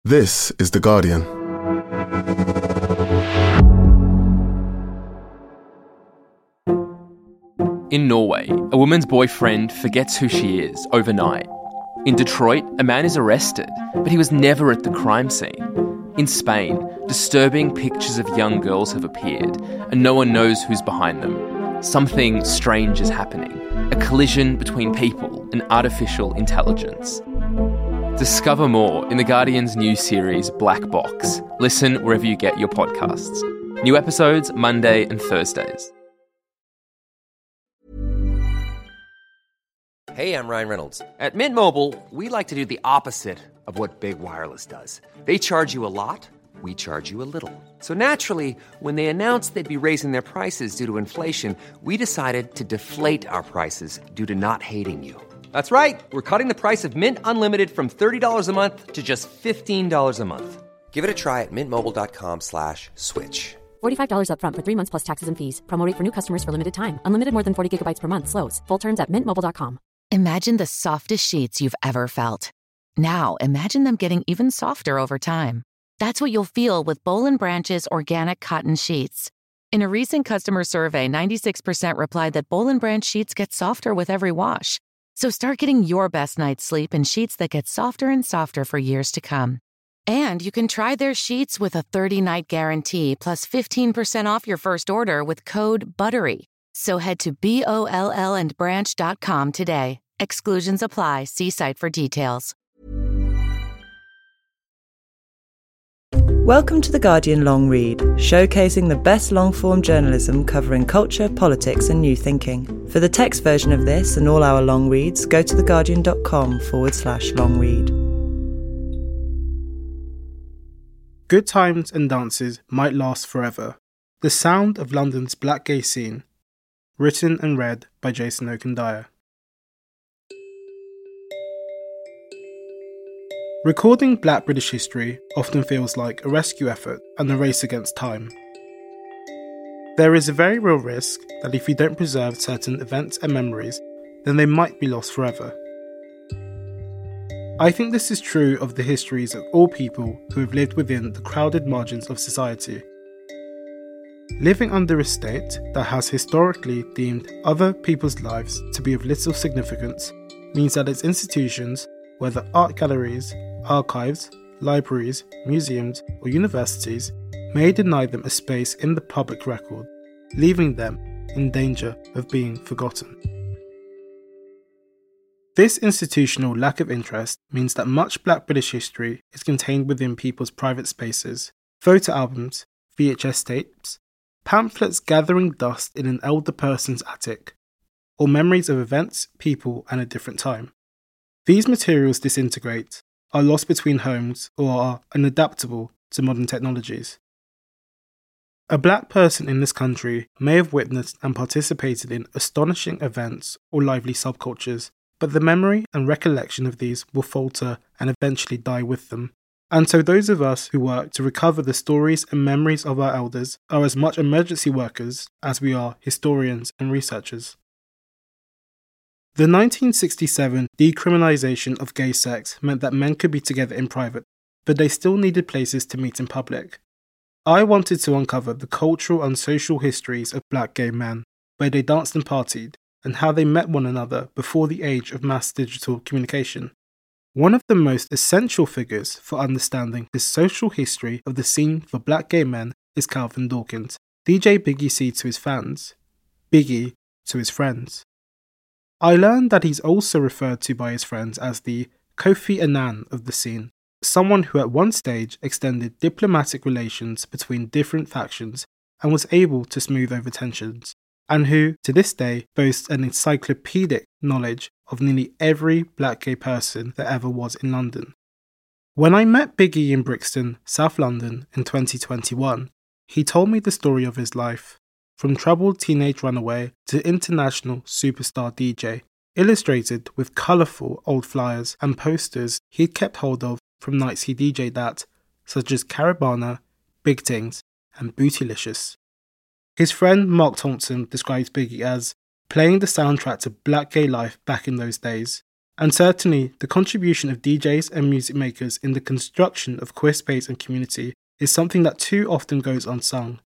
This is The Guardian. In Norway, a woman's boyfriend forgets who she is overnight. In Detroit, a man is arrested, but he was never at the crime scene. In Spain, disturbing pictures of young girls have appeared, and no one knows who's behind them. Something strange is happening, a collision between people and artificial intelligence. Discover more in The Guardian's new series, Black Box. Listen wherever you get your podcasts. New episodes Monday and Thursdays. Hey, I'm Ryan Reynolds. At Mint Mobile, we like to do the opposite of what Big Wireless does. They charge you a lot, we charge you a little. So naturally, when they announced they'd be raising their prices due to inflation, we decided to deflate our prices due to not hating you. That's right. We're cutting the price of Mint Unlimited from $30 a month to just $15 a month. Give it a try at mintmobile.com/switch. $45 up front for 3 months plus taxes and fees. Promo rate for new customers for limited time. Unlimited more than 40 gigabytes per month slows. Full terms at mintmobile.com. Imagine the softest sheets you've ever felt. Now imagine them getting even softer over time. That's what you'll feel with Boll & Branch's organic cotton sheets. In a recent customer survey, 96% replied that Boll & Branch sheets get softer with every wash. So start getting your best night's sleep in sheets that get softer and softer for years to come. And you can try their sheets with a 30-night guarantee plus 15% off your first order with code BUTTERY. So head to BOLLandbranch.com today. Exclusions apply. See site for details. Welcome to The Guardian Long Read, showcasing the best long-form journalism covering culture, politics and new thinking. For the text version of this and all our long reads, go to theguardian.com/long read. Good times and dances might last forever. The sound of London's black gay scene. Written and read by Jason Okendaya. Recording Black British history often feels like a rescue effort and a race against time. There is a very real risk that if you don't preserve certain events and memories, then they might be lost forever. I think this is true of the histories of all people who have lived within the crowded margins of society. Living under a state that has historically deemed other people's lives to be of little significance means that its institutions, whether art galleries, archives, libraries, museums, or universities, may deny them a space in the public record, leaving them in danger of being forgotten. This institutional lack of interest means that much Black British history is contained within people's private spaces, photo albums, VHS tapes, pamphlets gathering dust in an elder person's attic, or memories of events, people, and a different time. These materials disintegrate, are lost between homes, or are unadaptable to modern technologies. A Black person in this country may have witnessed and participated in astonishing events or lively subcultures, but the memory and recollection of these will falter and eventually die with them. And so those of us who work to recover the stories and memories of our elders are as much emergency workers as we are historians and researchers. The 1967 decriminalisation of gay sex meant that men could be together in private, but they still needed places to meet in public. I wanted to uncover the cultural and social histories of Black gay men, where they danced and partied, and how they met one another before the age of mass digital communication. One of the most essential figures for understanding the social history of the scene for Black gay men is Calvin Dawkins, DJ Biggie C to his fans, Biggie to his friends. I learned that he's also referred to by his friends as the Kofi Annan of the scene, someone who at one stage extended diplomatic relations between different factions and was able to smooth over tensions, and who, to this day, boasts an encyclopedic knowledge of nearly every Black gay person that ever was in London. When I met Biggie in Brixton, South London, in 2021, he told me the story of his life, from troubled teenage runaway to international superstar DJ, illustrated with colourful old flyers and posters he'd kept hold of from nights he DJ'd at, such as Caribana, Big Tings, and Bootylicious. His friend Mark Thompson describes Biggie as playing the soundtrack to Black gay life back in those days, and certainly the contribution of DJs and music makers in the construction of queer space and community is something that too often goes unsung.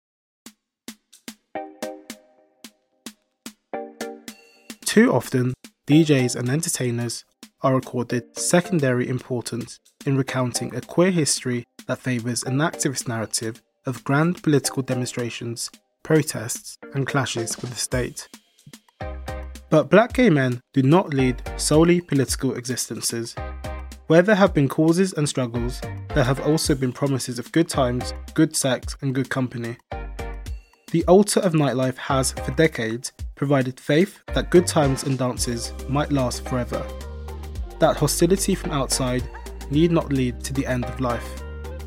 Too often, DJs and entertainers are accorded secondary importance in recounting a queer history that favours an activist narrative of grand political demonstrations, protests, and clashes with the state. But black gay men do not lead solely political existences. Where there have been causes and struggles, there have also been promises of good times, good sex, and good company. The altar of nightlife has, for decades, provided faith that good times and dances might last forever. That hostility from outside need not lead to the end of life.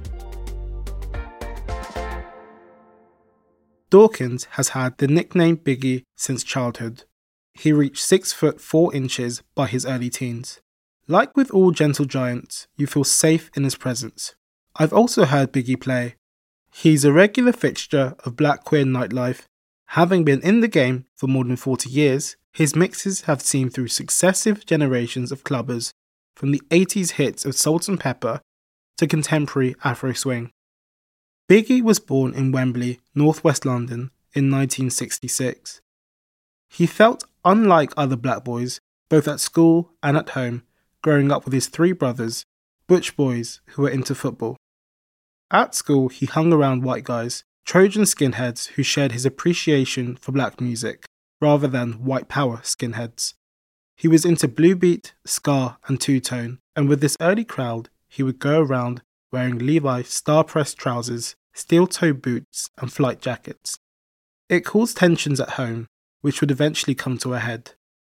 Dawkins has had the nickname Biggie since childhood. He reached 6 foot 4 inches by his early teens. Like with all gentle giants, you feel safe in his presence. I've also heard Biggie play. He's a regular fixture of black queer nightlife. Having been in the game for more than 40 years, his mixes have seen through successive generations of clubbers, from the 80s hits of Salt and Pepper to contemporary Afro swing. Biggie was born in Wembley, northwest London, in 1966. He felt unlike other black boys, both at school and at home, growing up with his 3 brothers, butch boys who were into football. At school, he hung around white guys, Trojan skinheads who shared his appreciation for black music, rather than white power skinheads. He was into blue beat, ska, and two-tone, and with this early crowd, he would go around wearing Levi star-pressed trousers, steel-toe boots, and flight jackets. It caused tensions at home, which would eventually come to a head.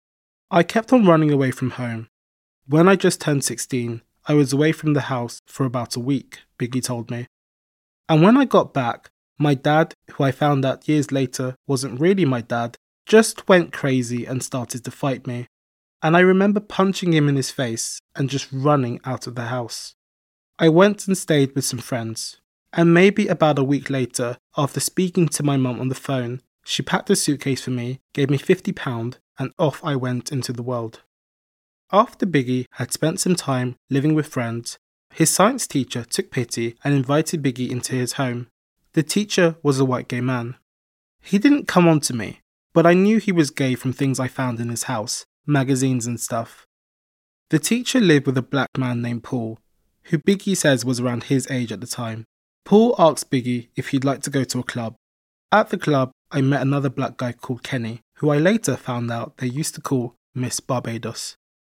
I kept on running away from home. When I just turned 16, I was away from the house for about a week, Biggie told me. And when I got back, my dad, who I found out years later wasn't really my dad, just went crazy and started to fight me. And I remember punching him in his face and just running out of the house. I went and stayed with some friends, and maybe about a week later, after speaking to my mum on the phone, she packed a suitcase for me, gave me £50, and off I went into the world. After Biggie had spent some time living with friends, his science teacher took pity and invited Biggie into his home. The teacher was a white gay man. He didn't come on to me, but I knew he was gay from things I found in his house, magazines and stuff. The teacher lived with a black man named Paul, who Biggie says was around his age at the time. Paul asked Biggie if he'd like to go to a club. At the club, I met another black guy called Kenny, who I later found out they used to call Miss Barbados.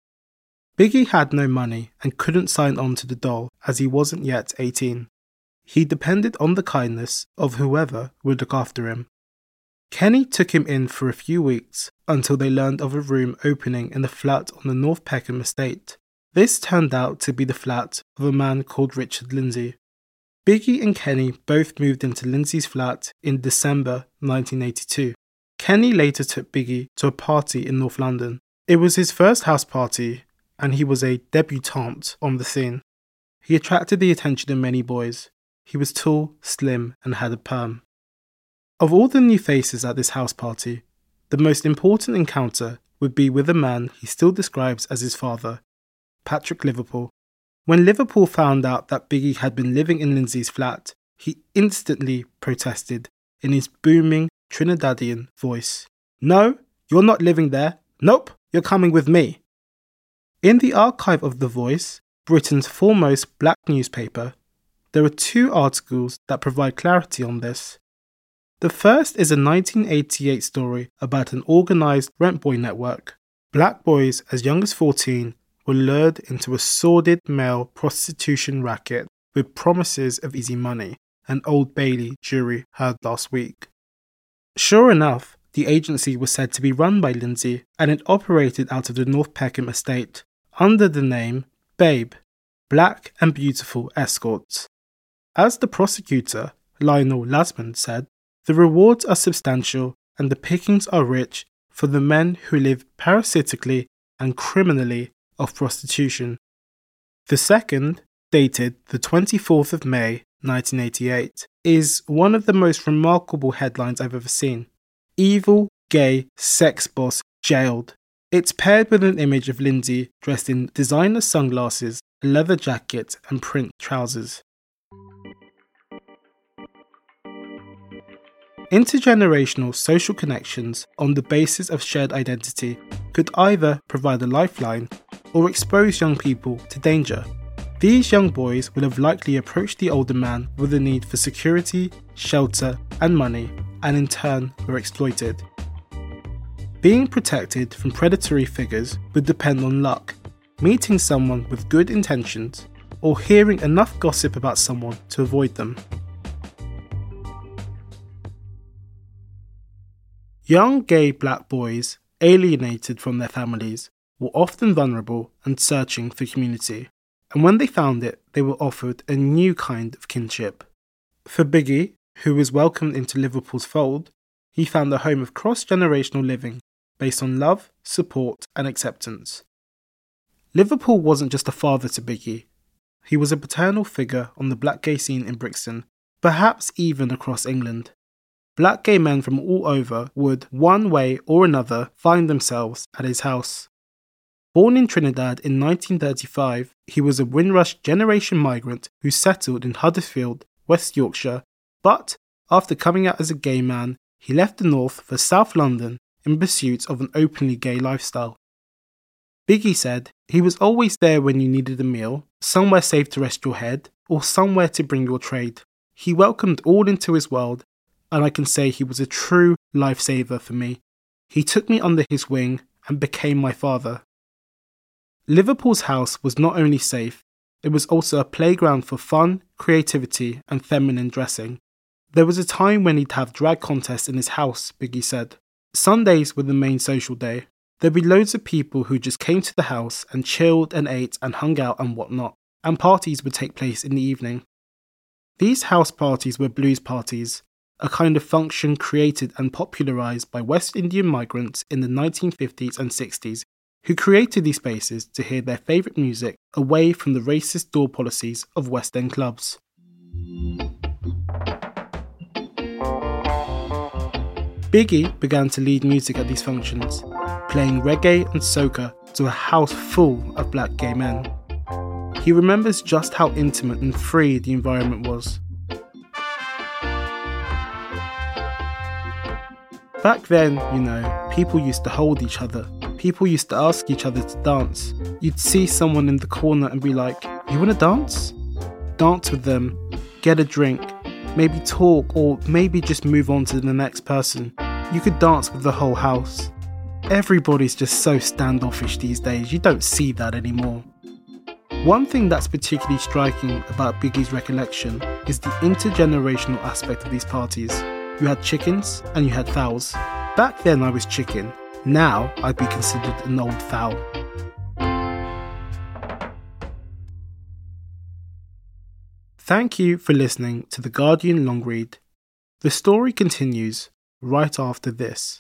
Biggie had no money and couldn't sign on to the doll as he wasn't yet 18. He depended on the kindness of whoever would look after him. Kenny took him in for a few weeks until they learned of a room opening in the flat on the North Peckham estate. This turned out to be the flat of a man called Richard Lindsay. Biggie and Kenny both moved into Lindsay's flat in December 1982. Kenny later took Biggie to a party in North London. It was his first house party, and he was a debutante on the scene. He attracted the attention of many boys. He was tall, slim, and had a perm. Of all the new faces at this house party, the most important encounter would be with a man he still describes as his father, Patrick Liverpool. When Liverpool found out that Biggie had been living in Lindsay's flat, he instantly protested in his booming Trinidadian voice. "No, you're not living there. Nope, you're coming with me." In the archive of The Voice, Britain's foremost black newspaper, there are 2 articles that provide clarity on this. The first is a 1988 story about an organised rent boy network. Black boys as young as 14 were lured into a sordid male prostitution racket with promises of easy money, an Old Bailey jury heard last week. Sure enough, the agency was said to be run by Lindsay, and it operated out of the North Peckham estate under the name Babe, Black and Beautiful Escorts. As the prosecutor, Lionel Lasmond, said, the rewards are substantial and the pickings are rich for the men who live parasitically and criminally of prostitution. The second, dated the 24th of May 1988, is one of the most remarkable headlines I've ever seen. Evil gay sex boss jailed. It's paired with an image of Lindsay dressed in designer sunglasses, a leather jacket and print trousers. Intergenerational social connections on the basis of shared identity could either provide a lifeline or expose young people to danger. These young boys will have likely approached the older man with a need for security, shelter, and money, and in turn were exploited. Being protected from predatory figures would depend on luck, meeting someone with good intentions, or hearing enough gossip about someone to avoid them. Young gay black boys, alienated from their families, were often vulnerable and searching for community. And when they found it, they were offered a new kind of kinship. For Biggie, who was welcomed into Liverpool's fold, he found a home of cross-generational living based on love, support and acceptance. Liverpool wasn't just a father to Biggie. He was a paternal figure on the black gay scene in Brixton, perhaps even across England. Black gay men from all over would, one way or another, find themselves at his house. Born in Trinidad in 1935, he was a Windrush generation migrant who settled in Huddersfield, West Yorkshire, but after coming out as a gay man, he left the north for South London in pursuit of an openly gay lifestyle. Biggie said he was always there when you needed a meal, somewhere safe to rest your head, or somewhere to bring your trade. He welcomed all into his world, and I can say he was a true lifesaver for me. He took me under his wing and became my father. Liverpool's house was not only safe, it was also a playground for fun, creativity and feminine dressing. There was a time when he'd have drag contests in his house, Biggie said. Sundays were the main social day. There'd be loads of people who just came to the house and chilled and ate and hung out and whatnot, and parties would take place in the evening. These house parties were blues parties, a kind of function created and popularised by West Indian migrants in the 1950s and 60s, who created these spaces to hear their favourite music away from the racist door policies of West End clubs. Biggie began to lead music at these functions, playing reggae and soca to a house full of black gay men. He remembers just how intimate and free the environment was. Back then, people used to hold each other. People used to ask each other to dance. You'd see someone in the corner and be like, "You want to dance?" Dance with them, get a drink, maybe talk, or maybe just move on to the next person. You could dance with the whole house. Everybody's just so standoffish these days, you don't see that anymore. One thing that's particularly striking about Biggie's recollection is the intergenerational aspect of these parties. You had chickens and you had fowls. Back then I was chicken. Now I'd be considered an old fowl. Thank you for listening to The Guardian Long Read. The story continues right after this.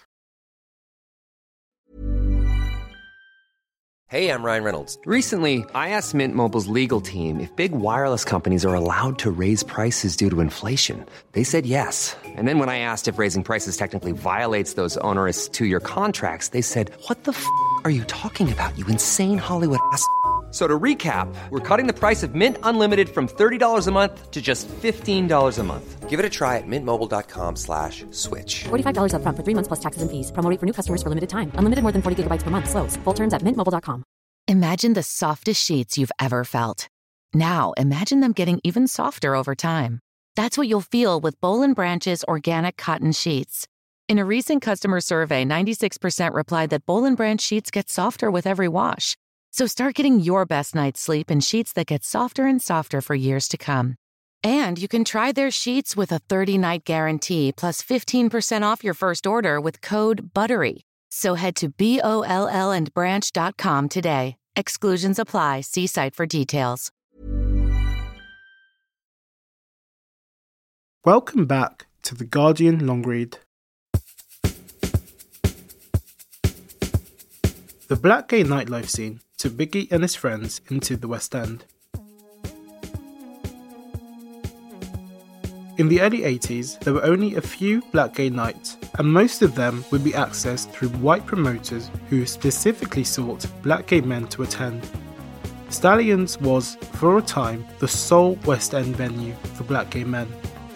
Hey, I'm Ryan Reynolds. Recently, I asked Mint Mobile's legal team if big wireless companies are allowed to raise prices due to inflation. They said yes. And then when I asked if raising prices technically violates those onerous 2-year contracts, they said, "What the f*** are you talking about, you insane Hollywood ass?" So to recap, we're cutting the price of Mint Unlimited from $30 a month to just $15 a month. Give it a try at mintmobile.com/switch. $45 up front for 3 months plus taxes and fees. Promo rate for new customers for limited time. Unlimited more than 40 gigabytes per month. Slows full terms at mintmobile.com. Imagine the softest sheets you've ever felt. Now imagine them getting even softer over time. That's what you'll feel with Boll & Branch's organic cotton sheets. In a recent customer survey, 96% replied that Boll & Branch sheets get softer with every wash. So start getting your best night's sleep in sheets that get softer and softer for years to come. And you can try their sheets with a 30-night guarantee plus 15% off your first order with code BUTTERY. So head to BOLLandbranch.com today. Exclusions apply. See site for details. Welcome back to The Guardian Long Read. The black gay nightlife scene took Biggie and his friends into the West End. In the early 80s, there were only a few black gay nights, and most of them would be accessed through white promoters who specifically sought black gay men to attend. Stallions was, for a time, the sole West End venue for black gay men.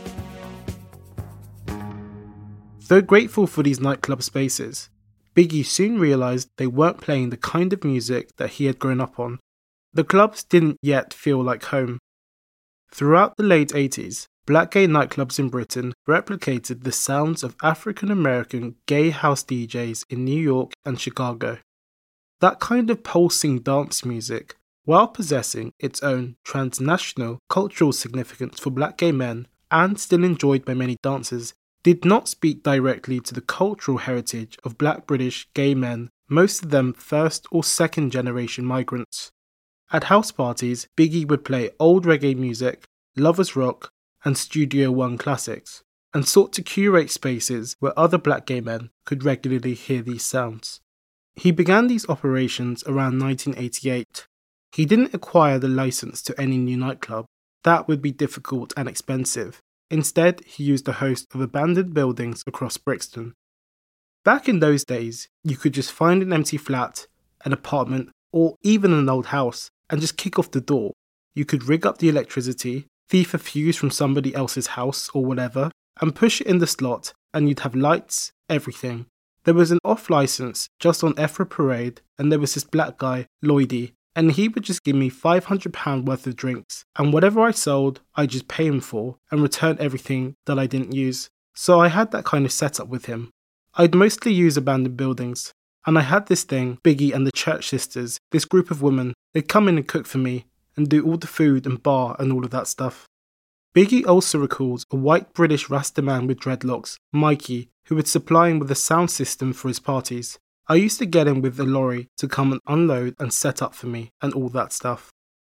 Though grateful for these nightclub spaces, Biggie soon realised they weren't playing the kind of music that he had grown up on. The clubs didn't yet feel like home. Throughout the late 80s, black gay nightclubs in Britain replicated the sounds of African American gay house DJs in New York and Chicago. That kind of pulsing dance music, while possessing its own transnational cultural significance for black gay men and still enjoyed by many dancers, did not speak directly to the cultural heritage of black British gay men, most of them first or second generation migrants. At house parties, Biggie would play old reggae music, lovers rock, and Studio One classics, and sought to curate spaces where other black gay men could regularly hear these sounds. He began these operations around 1988. He didn't acquire the license to any new nightclub. That would be difficult and expensive. Instead, he used a host of abandoned buildings across Brixton. Back in those days, you could just find an empty flat, an apartment, or even an old house, and just kick off the door. You could rig up the electricity, thief a fuse from somebody else's house or whatever, and push it in the slot, and you'd have lights, everything. There was an off license just on Effra Parade, and there was this black guy, Lloydie, and he would just give me £500 worth of drinks, and whatever I sold, I'd just pay him for, and return everything that I didn't use. So I had that kind of setup with him. I'd mostly use abandoned buildings, and I had this thing, Biggie and the Church Sisters, this group of women. They'd come in and cook for me, and do all the food and bar and all of that stuff. Biggie also recalls a white British Rasta man with dreadlocks, Mikey, who would supply him with a sound system for his parties. I used to get him with a lorry to come and unload and set up for me and all that stuff.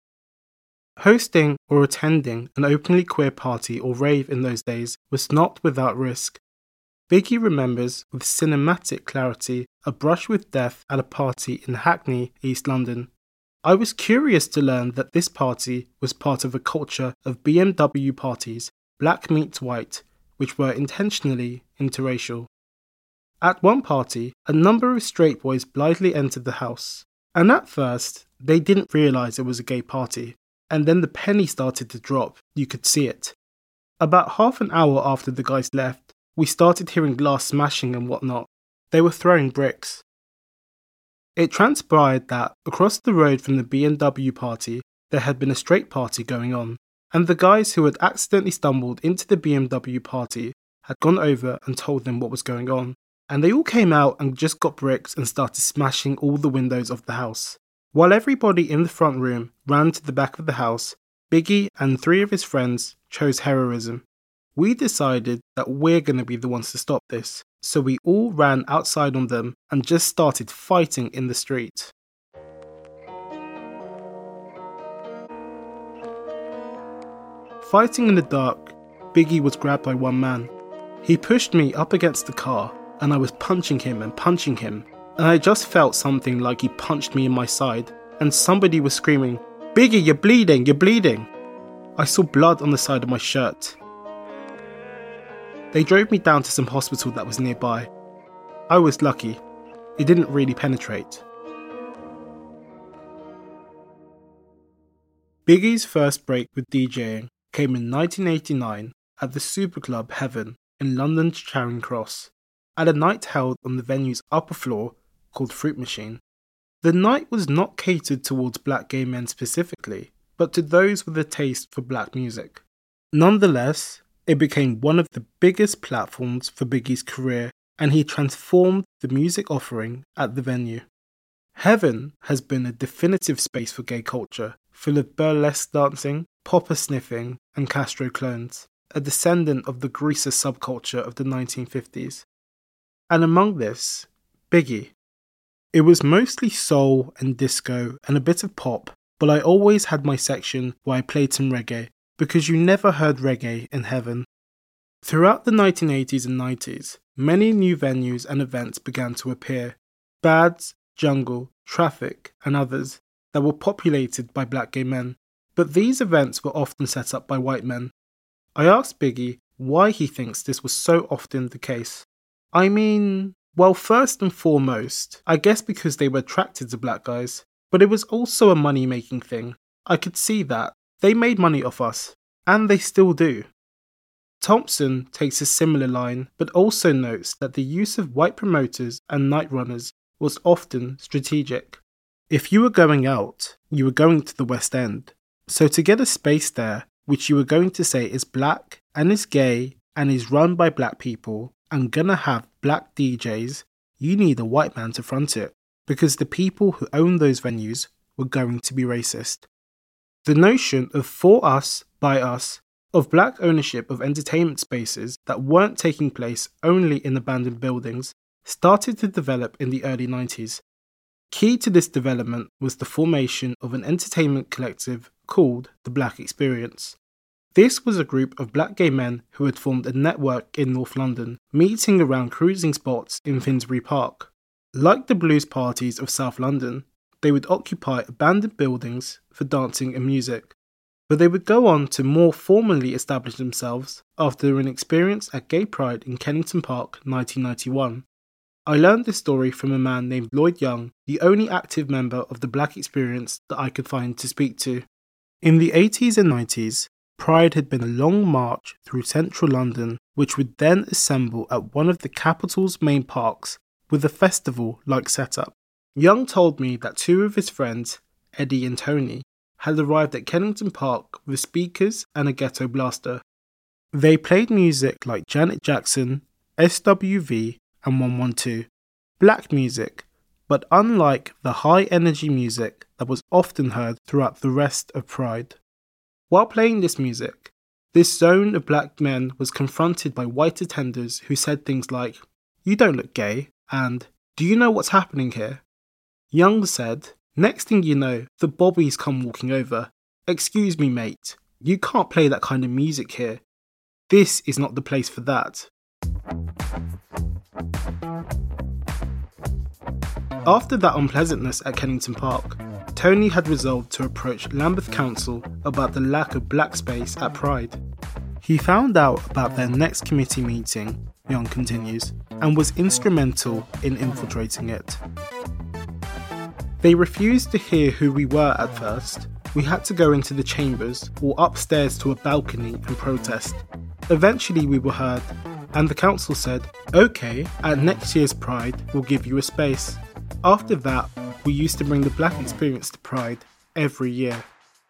Hosting or attending an openly queer party or rave in those days was not without risk. Biggie remembers with cinematic clarity a brush with death at a party in Hackney, East London. I was curious to learn that this party was part of a culture of BMW parties, black meets white, which were intentionally interracial. At one party, a number of straight boys blithely entered the house, and at first, they didn't realise it was a gay party, and then the penny started to drop, you could see it. About half an hour after the guys left, we started hearing glass smashing and whatnot. They were throwing bricks. It transpired that, across the road from the BMW party, there had been a straight party going on, and the guys who had accidentally stumbled into the BMW party had gone over and told them what was going on. And they all came out and just got bricks and started smashing all the windows of the house. While everybody in the front room ran to the back of the house, Biggie and 3 of his friends chose heroism. We decided that we're going to be the ones to stop this, so we all ran outside on them and just started fighting in the street. Fighting in the dark, Biggie was grabbed by one man. He pushed me up against the car, and I was punching him, and I just felt something like he punched me in my side, and somebody was screaming, "Biggie, you're bleeding, you're bleeding!" I saw blood on the side of my shirt. They drove me down to some hospital that was nearby. I was lucky. It didn't really penetrate. Biggie's first break with DJing came in 1989 at the Superclub Heaven in London's Charing Cross, at a night held on the venue's upper floor called Fruit Machine. The night was not catered towards black gay men specifically, but to those with a taste for black music. Nonetheless, it became one of the biggest platforms for Biggie's career, and he transformed the music offering at the venue. Heaven has been a definitive space for gay culture, full of burlesque dancing, popper sniffing, and Castro clones, a descendant of the greaser subculture of the 1950s. And among this, Biggie. It was mostly soul and disco and a bit of pop, but I always had my section where I played some reggae, because you never heard reggae in Heaven. Throughout the 1980s and 90s, many new venues and events began to appear. Bads, Jungle, Traffic, and others that were populated by black gay men, but these events were often set up by white men. I asked Biggie why he thinks this was so often the case. I mean, well, first and foremost, I guess because they were attracted to black guys, but it was also a money-making thing. I could see that. They made money off us, and they still do. Thompson takes a similar line, but also notes that the use of white promoters and night runners was often strategic. If you were going out, you were going to the West End. So to get a space there, which you were going to say is black and is gay and is run by black people and gonna have black DJs, you need a white man to front it, because the people who own those venues were going to be racist. The notion of for us, by us, of black ownership of entertainment spaces that weren't taking place only in abandoned buildings started to develop in the early 90s. Key to this development was the formation of an entertainment collective called The Black Experience. This was a group of black gay men who had formed a network in North London, meeting around cruising spots in Finsbury Park. Like the blues parties of South London, they would occupy abandoned buildings for dancing and music, but they would go on to more formally establish themselves after an experience at Gay Pride in Kennington Park 1991. I learned this story from a man named Lloyd Young, the only active member of the Black Experience that I could find to speak to. In the 80s and 90s, Pride had been a long march through central London, which would then assemble at one of the capital's main parks with a festival-like setup. Young told me that two of his friends, Eddie and Tony, had arrived at Kennington Park with speakers and a ghetto blaster. They played music like Janet Jackson, SWV and 112, black music, but unlike the high-energy music that was often heard throughout the rest of Pride. While playing this music, this zone of black men was confronted by white attenders who said things like, "You don't look gay," and "Do you know what's happening here?" Young said, "Next thing you know, the bobbies come walking over. Excuse me, mate, you can't play that kind of music here. This is not the place for that." After that unpleasantness at Kennington Park, Tony had resolved to approach Lambeth Council about the lack of black space at Pride. He found out about their next committee meeting, Young continues, and was instrumental in infiltrating it. They refused to hear who we were at first. We had to go into the chambers or upstairs to a balcony and protest. Eventually we were heard, and the council said, "Okay, at next year's Pride, we'll give you a space." After that, we used to bring the Black Experience to Pride every year.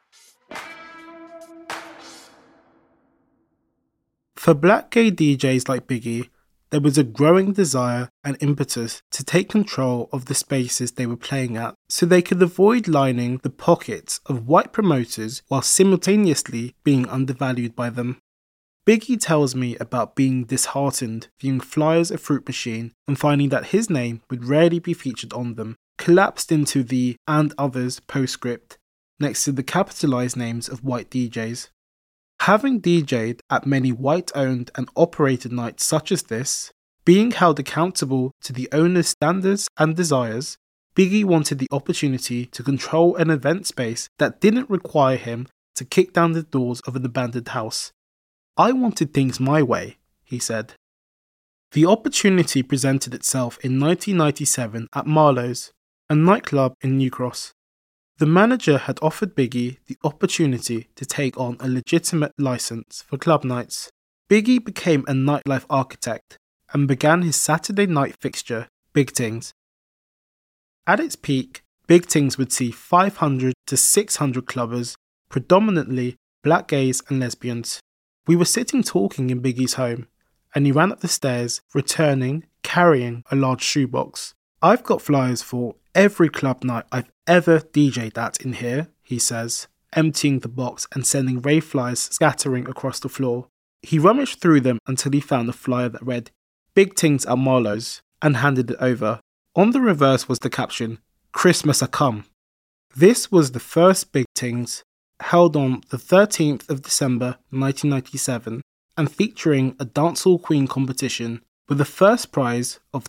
For black gay DJs like Biggie, there was a growing desire and impetus to take control of the spaces they were playing at so they could avoid lining the pockets of white promoters while simultaneously being undervalued by them. Biggie tells me about being disheartened viewing flyers of Fruit Machine and finding that his name would rarely be featured on them, collapsed into the "and others" postscript next to the capitalised names of white DJs. Having DJed at many white-owned and operated nights such as this, being held accountable to the owner's standards and desires, Biggie wanted the opportunity to control an event space that didn't require him to kick down the doors of an abandoned house. "I wanted things my way," he said. The opportunity presented itself in 1997 at Marlowe's, a nightclub in New Cross. The manager had offered Biggie the opportunity to take on a legitimate license for club nights. Biggie became a nightlife architect and began his Saturday night fixture, Big Tings. At its peak, Big Tings would see 500 to 600 clubbers, predominantly black gays and lesbians. We were sitting talking in Biggie's home, and he ran up the stairs, returning, carrying a large shoebox. "I've got flyers for every club night I've ever DJ'd at in here," he says, emptying the box and sending rave flyers scattering across the floor. He rummaged through them until he found a flyer that read, "Big Tings at Marlowe's," and handed it over. On the reverse was the caption, "Christmas a come." This was the first Big Tings, held on the 13th of December 1997 and featuring a dancehall queen competition with a first prize of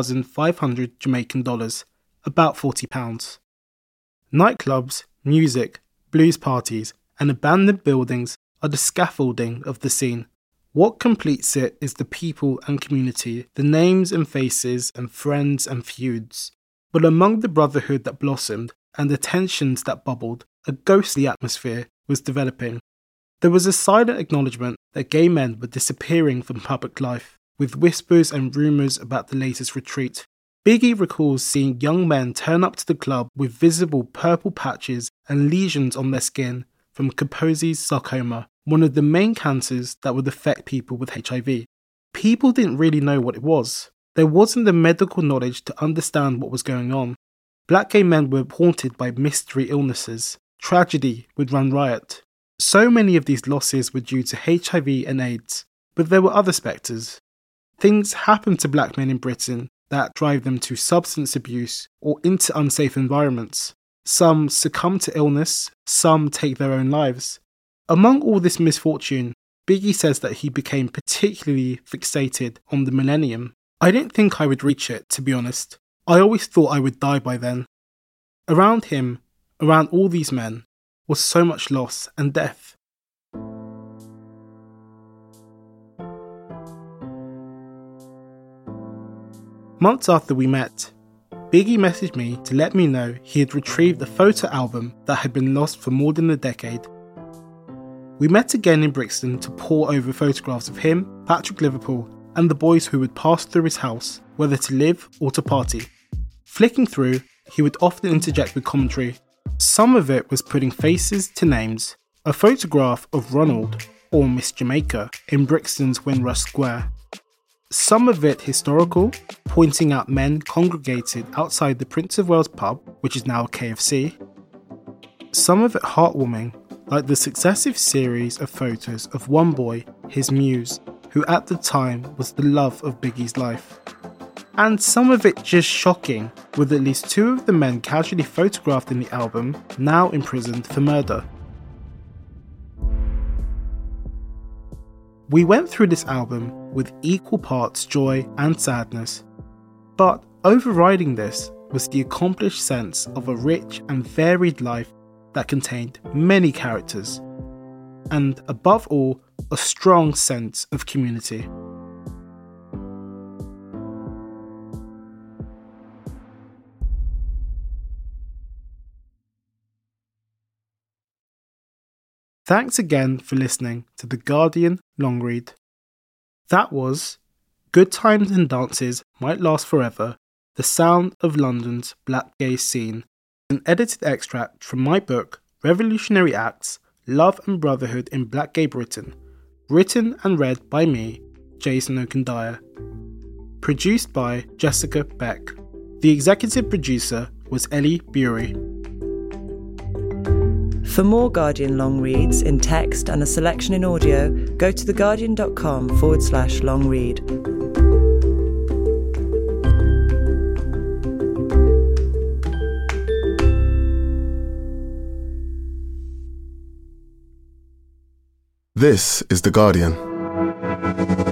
$2,500 Jamaican dollars, about £40. Nightclubs, music, blues parties and abandoned buildings are the scaffolding of the scene. What completes it is the people and community, the names and faces and friends and feuds. But among the brotherhood that blossomed and the tensions that bubbled, a ghostly atmosphere was developing. There was a silent acknowledgement that gay men were disappearing from public life, with whispers and rumours about the latest retreat. Biggie recalls seeing young men turn up to the club with visible purple patches and lesions on their skin from Kaposi's sarcoma, one of the main cancers that would affect people with HIV. People didn't really know what it was. There wasn't the medical knowledge to understand what was going on. Black gay men were haunted by mystery illnesses. Tragedy would run riot. So many of these losses were due to HIV and AIDS, but there were other spectres. Things happen to black men in Britain that drive them to substance abuse or into unsafe environments. Some succumb to illness, some take their own lives. Among all this misfortune, Biggie says that he became particularly fixated on the millennium. I didn't think I would reach it, to be honest. I always thought I would die by then. Around him, around all these men, was so much loss and death. Months after we met, Biggie messaged me to let me know he had retrieved a photo album that had been lost for more than a decade. We met again in Brixton to pore over photographs of him, Patrick Liverpool, and the boys who would pass through his house, whether to live or to party. Flicking through, he would often interject with commentary. Some of it was putting faces to names. A photograph of Ronald, or Miss Jamaica, in Brixton's Windrush Square. Some of it historical, pointing out men congregated outside the Prince of Wales pub, which is now a KFC. Some of it heartwarming, like the successive series of photos of one boy, his muse, who at the time was the love of Biggie's life. And some of it just shocking, with at least 2 of the men casually photographed in the album now imprisoned for murder. We went through this album with equal parts joy and sadness, but overriding this was the accomplished sense of a rich and varied life that contained many characters, and above all, a strong sense of community. Thanks again for listening to The Guardian Long Read. That was Good Times and Dances Might Last Forever, The Sound of London's Black Gay Scene, an edited extract from my book Revolutionary Acts, Love and Brotherhood in Black Gay Britain, written and read by me, Jason Okundaya. Produced by Jessica Beck. The executive producer was Ellie Bury. For more Guardian long reads in text and a selection in audio, go to theguardian.com/long read. This is The Guardian.